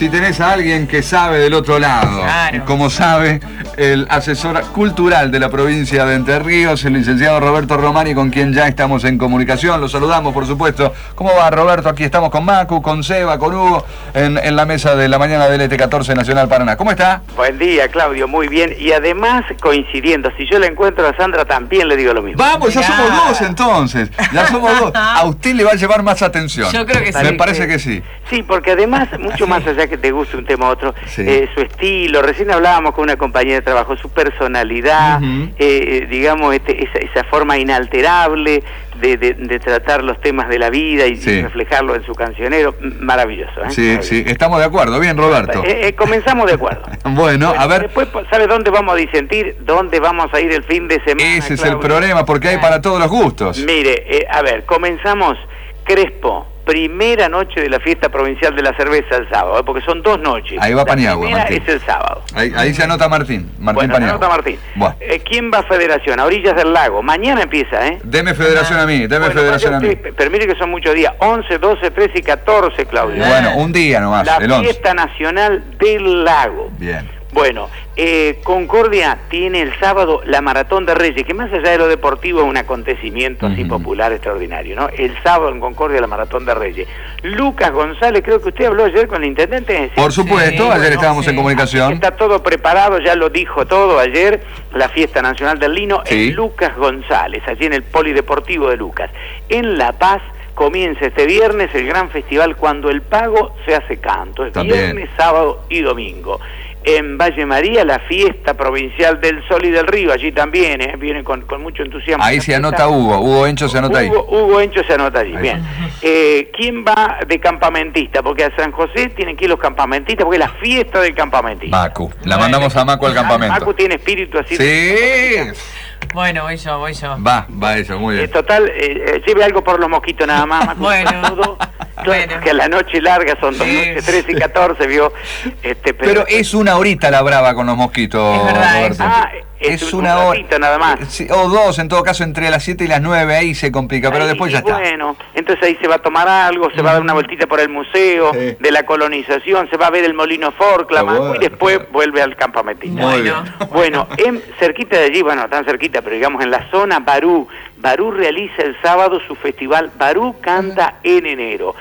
si tenés a alguien que sabe del otro lado. Claro. Como sabe el asesor cultural de la provincia de Entre Ríos, el licenciado Roberto Romani, con quien ya estamos en comunicación. Lo saludamos, por supuesto. ¿Cómo va, Roberto? Aquí estamos con Macu, con Seba, con Hugo, en la mesa de la mañana del ET14 Nacional Paraná. ¿Cómo está? Buen día, Claudio, muy bien. Y además, coincidiendo, si yo la encuentro a Sandra, también le digo lo mismo. Vamos, ya somos dos entonces. Ya somos dos. A usted le va a llevar más atención. Yo creo que sí. Me parece que sí. Sí, porque además, mucho más allá que te guste un tema u otro, Sí. su estilo, recién hablábamos con una compañera de trabajo, su personalidad, digamos, esa forma inalterable de tratar los temas de la vida y Sí. reflejarlo en su cancionero, maravilloso. Sí, Maravilloso. sí, estamos de acuerdo. Bien, Roberto. Comenzamos de acuerdo. Bueno, a ver, Después, ¿sabe dónde vamos a disentir? ¿Dónde vamos a ir el fin de semana? ese es el Claudio? problema, porque hay para todos los gustos. Mire, a ver, comenzamos Crespo, primera noche de la fiesta provincial de la cerveza el sábado, porque son 2 noches. Ahí va La Paniagua, primera Martín. es el sábado. Ahí se anota Martín Bueno, Paniagua. anota Martín. Bueno. ¿Quién va a Federación? A orillas del lago. Mañana empieza, ¿eh? Deme federación a mí, deme Bueno, federación a mí. permite que son muchos días. 11, 12, 13 y 14, Claudio. Bueno, un día nomás, La el 11. fiesta nacional del lago. Bien. Bueno, Concordia tiene el sábado la Maratón de Reyes, que más allá de lo deportivo es un acontecimiento así popular extraordinario, ¿no? El sábado en Concordia la Maratón de Reyes. Lucas González, creo que usted habló ayer con el intendente. ¿Sí? Por supuesto, Sí, ayer bueno, estábamos sí. en comunicación. Está todo preparado, ya lo dijo todo ayer, la fiesta nacional del lino Sí. en Lucas González, allí en el Polideportivo de Lucas. En La Paz comienza este viernes el gran festival Cuando el Pago se hace canto, es También. viernes, sábado y domingo. En Valle María la fiesta provincial del Sol y del Río, allí también, viene con mucho entusiasmo. Ahí se anota Hugo Encho se anota ahí. Hugo Encho se anota allí, Ahí. bien. ¿Quién va de campamentista? Porque a San José tienen que ir los campamentistas, porque es la fiesta del campamentista. Macu, la mandamos a Macu al campamento. Macu tiene espíritu así. Sí. Bueno, voy yo. Va eso, muy bien. Total, lleve algo por los mosquitos nada más, Macu. Bueno. Saludo. Bueno. Que a la noche larga son 2 Sí. noches, 13 y 14, vio. Pero es una horita la brava con los mosquitos, Es verdad, Roberto. es un ratito nada más. Sí, o 2, en todo caso, entre las 7 y las 9, ahí se complica, pero Ahí, después ya está. Bueno, entonces ahí se va a tomar algo, se va a dar una vueltita por el museo Sí. de la colonización, se va a ver el molino Forcla, Está bueno, y después claro. vuelve al campamentista. Muy bien. Bueno, cerquita de allí, bueno, tan cerquita, pero digamos en la zona Barú realiza el sábado su festival Barú Canta en enero.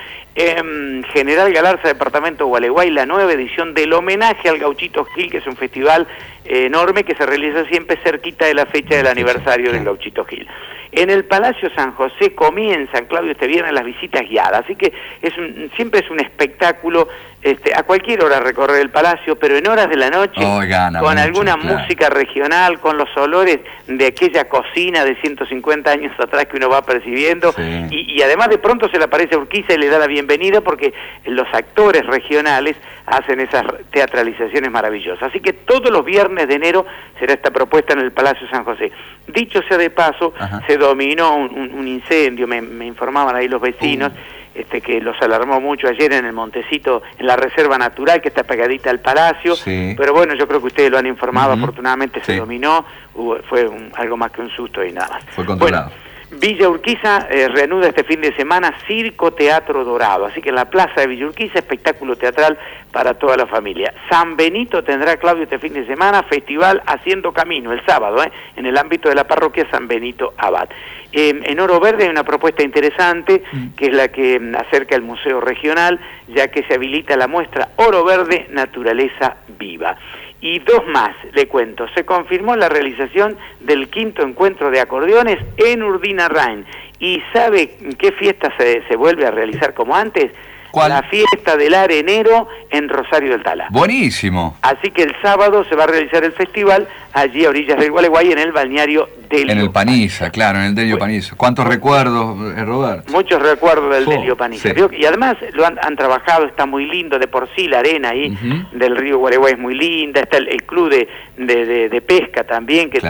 General Galarza, departamento de Gualeguay, la 9ª edición del homenaje al Gauchito Gil, que es un festival enorme que se realiza siempre cerquita de la fecha del aniversario del Gauchito Gil. En el Palacio San José comienzan, Claudio, este viernes las visitas guiadas, así que siempre es un espectáculo, a cualquier hora recorrer el palacio, pero en horas de la noche, Gana con mucho, alguna claro. música regional, con los olores de aquella cocina de 150 años atrás que uno va percibiendo, Sí. y además de pronto se le aparece Urquiza y le da la bienvenida porque los actores regionales hacen esas teatralizaciones maravillosas. Así que todos los viernes de enero será esta propuesta en el Palacio San José. Dicho sea de paso, Ajá. se dominó un incendio, me informaban ahí los vecinos, que los alarmó mucho ayer en el Montecito, en la reserva natural que está pegadita al palacio, Sí. pero bueno, yo creo que ustedes lo han informado, afortunadamente se Sí. dominó, fue algo más que un susto y nada más. Fue controlado. Bueno, Villa Urquiza reanuda este fin de semana Circo Teatro Dorado, así que en la plaza de Villa Urquiza, espectáculo teatral para toda la familia. San Benito tendrá, Claudio, este fin de semana festival Haciendo Camino, el sábado, en el ámbito de la parroquia San Benito Abad. En Oro Verde hay una propuesta interesante, que es la que acerca el Museo Regional, ya que se habilita la muestra Oro Verde Naturaleza Viva. Y 2 más, le cuento. Se confirmó la realización del 5º encuentro de acordeones en Urdinarrain. ¿Y sabe qué fiesta se vuelve a realizar como antes? ¿Cuál? La fiesta del arenero en Rosario del Tala. Buenísimo. Así que el sábado se va a realizar el festival allí a orillas del Gualeguay en el balneario Delio. En el Paniza, claro, en el Delio Paniza. ¿Cuántos recuerdos, Roberto? Muchos recuerdos del Delio Paniza. Sí. Y además lo han trabajado, está muy lindo, de por sí la arena ahí del río Gualeguay es muy linda, está el club de pesca también, que Claro.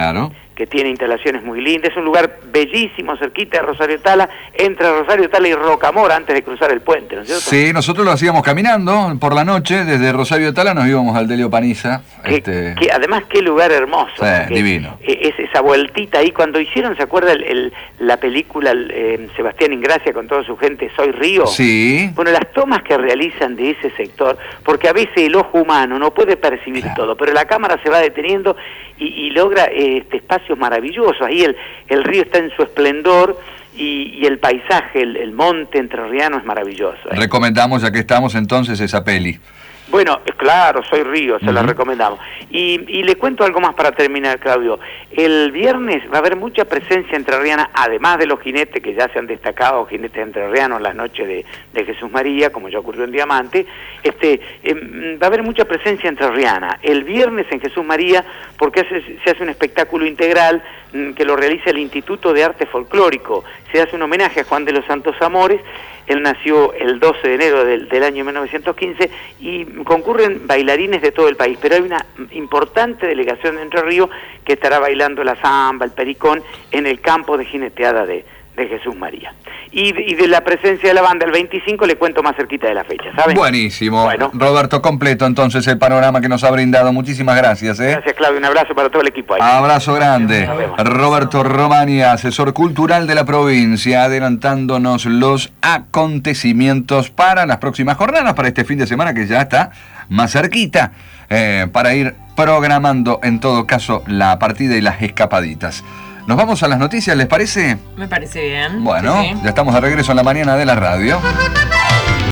que tiene instalaciones muy lindas. Es un lugar bellísimo, cerquita de Rosario Tala, entre Rosario Tala y Rocamora antes de cruzar el puente, ¿no es cierto? Sí, nosotros lo hacíamos caminando por la noche, desde Rosario Tala nos íbamos al Delio Paniza. Además, qué lugar hermoso. Sí, divino. Es esa vueltita ahí, cuando hicieron, ¿se acuerda la película Sebastián Ingracia con toda su gente, Soy Río? Sí. Bueno, las tomas que realizan de ese sector, porque a veces el ojo humano no puede percibir todo, pero la cámara se va deteniendo y logra espacios maravillosos. Ahí el río está en su esplendor y el paisaje, el monte entrerriano es maravilloso. Recomendamos, ya que estamos entonces, esa peli. Bueno, claro, Soy Río, se la recomendamos. Y le cuento algo más para terminar, Claudio. El viernes va a haber mucha presencia entrerriana, además de los jinetes que ya se han destacado, jinetes entrerrianos en las noches de Jesús María, como ya ocurrió en Diamante. Va a haber mucha presencia entrerriana el viernes en Jesús María, porque se hace un espectáculo integral que lo realiza el Instituto de Arte Folclórico. Se hace un homenaje a Juan de los Santos Amores. Él nació el 12 de enero del año 1915 y concurren bailarines de todo el país, pero hay una importante delegación de Entre Ríos que estará bailando la zamba, el pericón, en el campo de jineteada de Jesús María. Y de la presencia de la banda el 25 le cuento más cerquita de la fecha, ¿saben? Buenísimo. Bueno. Roberto, completo entonces el panorama que nos ha brindado. Muchísimas gracias. Gracias, Claudio. Un abrazo para todo el equipo ahí. Abrazo grande. Roberto Romani, asesor cultural de la provincia, adelantándonos los acontecimientos para las próximas jornadas, para este fin de semana que ya está más cerquita, para ir programando en todo caso la partida y las escapaditas. Nos vamos a las noticias, ¿les parece? Me parece bien. Bueno, sí. Ya estamos de regreso en la mañana de la radio.